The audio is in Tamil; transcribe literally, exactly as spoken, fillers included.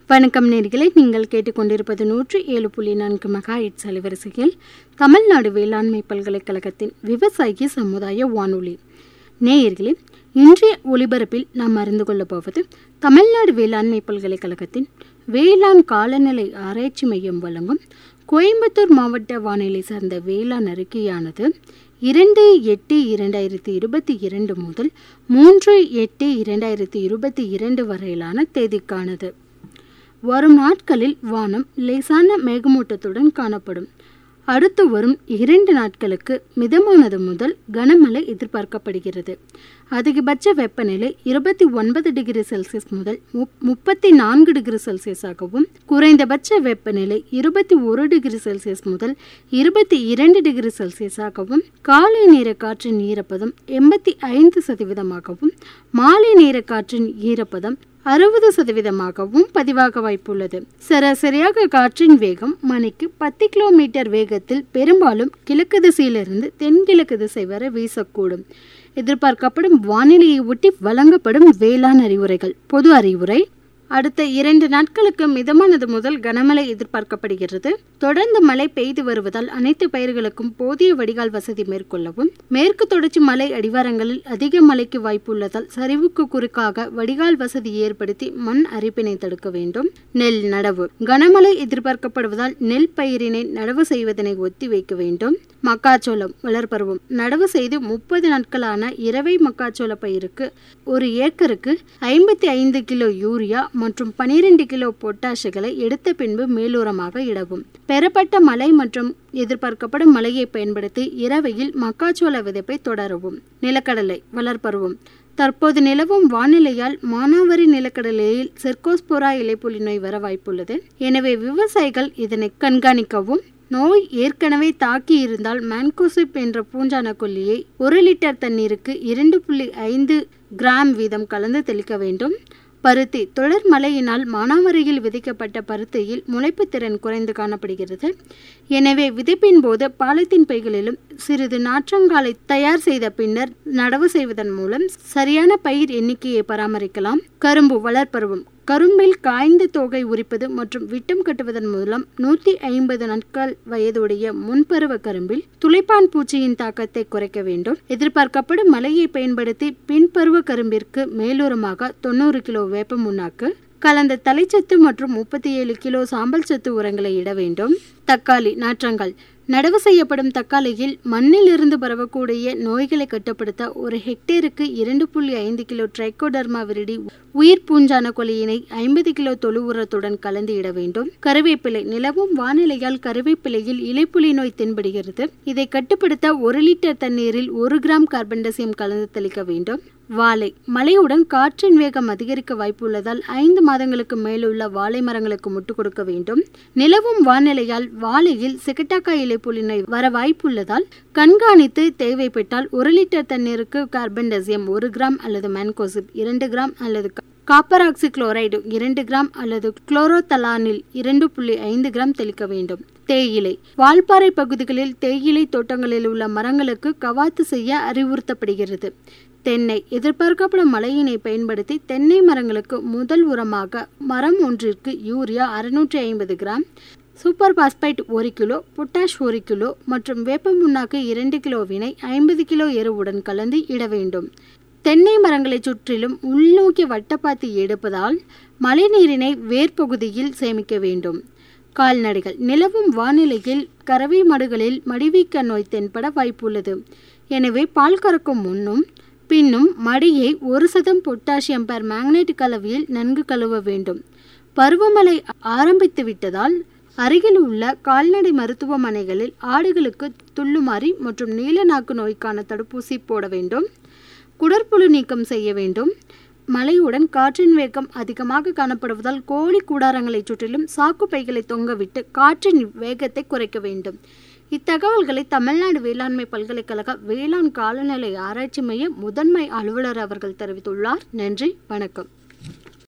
வணக்கம் நேயர்களே, நீங்கள் கேட்டுக்கொண்டிருப்பது நூற்றி ஏழு புள்ளி நான்கு மெகா ஹெர்ட்ஸ் அலைவரிசையில் தமிழ்நாடு வேளாண்மை பல்கலைக்கழகத்தின் விவசாயி சமுதாய வானொலி. நேயர்களே, இன்றைய ஒலிபரப்பில் நாம் அறிந்து கொள்ளப் போவது தமிழ்நாடு வேளாண்மை பல்கலைக்கழகத்தின் வேளாண் காலநிலை ஆராய்ச்சி மையம் வழங்கும் கோயம்புத்தூர் மாவட்ட வானிலை சார்ந்த வேளாண் அறிக்கையானது இரண்டு எட்டு இரண்டாயிரத்தி இருபத்தி இரண்டு முதல் மூன்று எட்டு இரண்டாயிரத்தி இருபத்தி இரண்டு வரையிலான தேதிக்கானது. வரும் நாட்களில் வானம் லேசான மேகமூட்டத்துடன் காணப்படும். அடுத்து வரும் இரண்டு நாட்களுக்கு மிதமானது முதல் கனமழை எதிர்பார்க்கப்படுகிறது. அதிகபட்ச வெப்பநிலை இருபத்தி ஒன்பது டிகிரி செல்சியஸ் முதல் முப்பத்தி நான்கு டிகிரி செல்சியஸாகவும், குறைந்தபட்ச வெப்பநிலை இருபத்தி ஒரு டிகிரி செல்சியஸ் முதல் இருபத்தி இரண்டு டிகிரி செல்சியஸாகவும், காலை நேர காற்றின் ஈரப்பதம் எண்பத்தி ஐந்து சதவீதமாகவும், மாலை நேர காற்றின் ஈரப்பதம் அறுபது சதவீதமாகவும் பதிவாக வாய்ப்புள்ளது. சராசரியாக காற்றின் வேகம் மணிக்கு பத்து கிலோமீட்டர் வேகத்தில் பெரும்பாலும் கிழக்கு திசையிலிருந்து தென்கிழக்கு திசை வரை வீசக்கூடும். எதிர்பார்க்கப்படும் வானிலையை ஒட்டி வழங்கப்படும் வேளாண் அறிவுரைகள். பொது அறிவுரை: அடுத்த இரண்டு நாட்களுக்கு மிதமானது முதல் கனமழை எதிர்பார்க்கப்படுகிறது. தொடர்ந்து மழை பெய்து வருவதால் அனைத்து பயிர்களுக்கும் போதிய வடிகால் வசதி மேற்கொள்ளவும். மேற்கு தொடர்ச்சி மலை அடிவாரங்களில் அதிக மழைக்கு வாய்ப்பு உள்ளதால் சரிவுக்கு குறுக்காக வடிகால் வசதி ஏற்படுத்தி மண் அரிப்பினை தடுக்க வேண்டும். நெல் நடவு: கனமழை எதிர்பார்க்கப்படுவதால் நெல் பயிரினை நடவு செய்வதனை ஒத்தி வைக்க வேண்டும். மக்காச்சோளம் வளர்பருவம்: நடவு செய்து முப்பது நாட்களான இரவை மக்காச்சோள பயிருக்கு ஒரு ஏக்கருக்கு ஐம்பத்தி ஐந்து கிலோ யூரியா மற்றும் பனிரெண்டு கிலோ பொட்டாசுகளை எடுத்த பின்பு மேலூரமாக இடவும். பெறப்பட்ட மழை மற்றும் எதிர்பார்க்கப்படும் மழையை பயன்படுத்தி இரவையில் மக்காச்சோள விதைப்பை தொடரவும். நிலக்கடலை வளர்பருவம்: தற்போது நிலவும் வானிலையால் மானாவாரி நிலக்கடலையில் செர்கோஸ்போரா இலைப்புலி நோய் வர வாய்ப்புள்ளது. எனவே விவசாயிகள் இதனை கண்காணிக்கவும். நோய் ஏற்கனவே தாக்கி இருந்தால் மேன்கோசிப் என்ற பூஞ்சான கொல்லியை ஒரு லிட்டர் தண்ணீருக்கு இரண்டு புள்ளி ஐந்து கிராம் வீதம் கலந்து தெளிக்க வேண்டும். பருத்தி: தொடர் மழையினால் மானாவாரியில் விதைக்கப்பட்ட பருத்தியில் முளைப்பு திறன் குறைந்து காணப்படுகிறது. எனவே விதைப்பின் போது பாலித்தீன் பைகளிலும் சிறிது நாற்றங்காலை தயார் செய்த பின்னர் நடவு செய்வதன் மூலம் சரியான பயிர் எண்ணிக்கையை பராமரிக்கலாம். கரும்பு வளர்பருவம்: கரும்பில் காய்ந்த தோகை உரிப்பது மற்றும் விட்டம் கட்டுவதன் மூலம் நூற்றி ஐம்பது நாட்கள் வயதுடைய முன்பருவ கரும்பில் துளைப்பான் பூச்சியின் தாக்கத்தை குறைக்க வேண்டும். எதிர்பார்க்கப்படும் மழையை பயன்படுத்தி பின்பருவ கரும்பிற்கு மேலூரமாக தொண்ணூறு கிலோ வேப்ப முன்னாக்கு கலந்த தலைச்சத்து மற்றும் முப்பத்தி ஏழு கிலோ சாம்பல் சத்து உரங்களை இட வேண்டும். தக்காளி நாற்றங்கள்: நடவு செய்யப்படும் தக்காளியில் மண்ணில் இருந்து பரவக்கூடிய நோய்களை கட்டுப்படுத்த ஒரு ஹெக்டேருக்கு இரண்டு புள்ளி ஐந்து கிலோ ட்ரைகோடர்மா விரிடி உயிர் பூஞ்சான கொல்லியினை ஐம்பது கிலோ தொழு உரத்துடன் கலந்து இட வேண்டும். கருவேப்பிலை: நிலவும் வானிலையால் கருவேப்பிலையில் இலைப்புலி நோய் தென்படுகிறது. இதை கட்டுப்படுத்த ஒரு லிட்டர் தண்ணீரில் ஒரு கிராம் கார்பன் டை ஆக்சைடு கலந்து தெளிக்க வேண்டும். வாழை: மழையுடன் காற்றின் வேகம் அதிகரிக்க வாய்ப்புள்ளதால் ஐந்து மாதங்களுக்கு மேலுள்ள வாழை மரங்களுக்கு முட்டு கொடுக்க வேண்டும். நிலவும் வானிலையால் வாழையில் சிகட்டாக்காய் இலைப்புலி நோய் வர வாய்ப்புள்ளதால் கண்காணித்து தேவைப்பட்டால் ஒரு லிட்டர் தண்ணீருக்கு கார்பன் டை ஆக்சைடு ஒரு கிராம் அல்லது மேன்கோசிப் இரண்டு கிராம் அல்லது காப்பர் ஆக்சி குளோரைடு இரண்டு கிராம் அல்லது குளோரோதலானில் இரண்டு புள்ளி ஐந்து கிராம் தெளிக்க வேண்டும். தேயிலை: வால்பாறை பகுதிகளில் தேயிலை தோட்டங்களில் உள்ள மரங்களுக்கு கவாத்து செய்ய அறிவுறுத்தப்படுகிறது. தென்னை: எதிர்பார்க்கப்படும் மழையினை பயன்படுத்தி தென்னை மரங்களுக்கு முதல் உரமாக மரம் ஒன்றிற்கு யூரியா அறுநூற்றி ஐம்பது கிராம், சூப்பர் பாஸ்பைட் ஒரு கிலோ, பொட்டாஷ் ஒரு கிலோ மற்றும் வேப்ப முன்னாக்கு இரண்டு கிலோவினை ஐம்பது கிலோ எருவுடன் கலந்து இட வேண்டும். தென்னை மரங்களை சுற்றிலும் உள்நோக்கி வட்டப்பாத்தி எடுப்பதால் மழைநீரினை வேர்பகுதியில் சேமிக்க வேண்டும். கால்நடைகள்: நிலவும் வானிலையில் கறவை மாடுகளில் மடிவீக்க நோய் தென்பட வாய்ப்புள்ளது. எனவே பால் கறக்கும் முன்னும் பின்னும் மடியை ஒரு சதம் பொட்டாசியம் பெர் மேக்னேட் கலவையில் நன்கு கழுவ வேண்டும். பருவமழை ஆரம்பித்து விட்டதால் அருகில் உள்ள கால்நடை மருத்துவமனைகளில் ஆடுகளுக்கு துள்ளுமாறி மற்றும் நீலநாக்கு நோய்க்கான தடுப்பூசி போட வேண்டும். குடற்புழு நீக்கம் செய்ய வேண்டும். மழையுடன் காற்றின் வேகம் அதிகமாக காணப்படுவதால் கோழி கூடாரங்களை சுற்றிலும் சாக்கு பைகளை தொங்கவிட்டு காற்றின் வேகத்தை குறைக்க வேண்டும். இத்தகவல்களை தமிழ்நாடு வேளாண்மை பல்கலைக்கழக வேளாண் காலநிலை ஆராய்ச்சி மைய முதன்மை அலுவலர் அவர்கள் தெரிவித்துள்ளார். நன்றி, வணக்கம்.